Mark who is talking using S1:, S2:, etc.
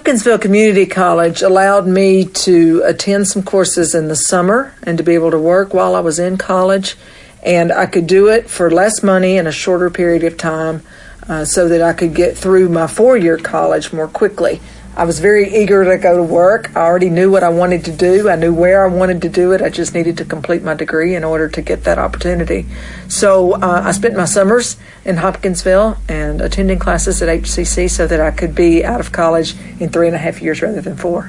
S1: Hopkinsville Community College allowed me to attend some courses in the summer and to be able to work while I was in college. And I could do it for less money in a shorter period of time so that I could get through my 4-year college more quickly. I was very eager to go to work. I already knew what I wanted to do. I knew where I wanted to do it. I just needed to complete my degree in order to get that opportunity. So I spent my summers in Hopkinsville and attending classes at HCC so that I could be out of college in 3.5 years rather than 4.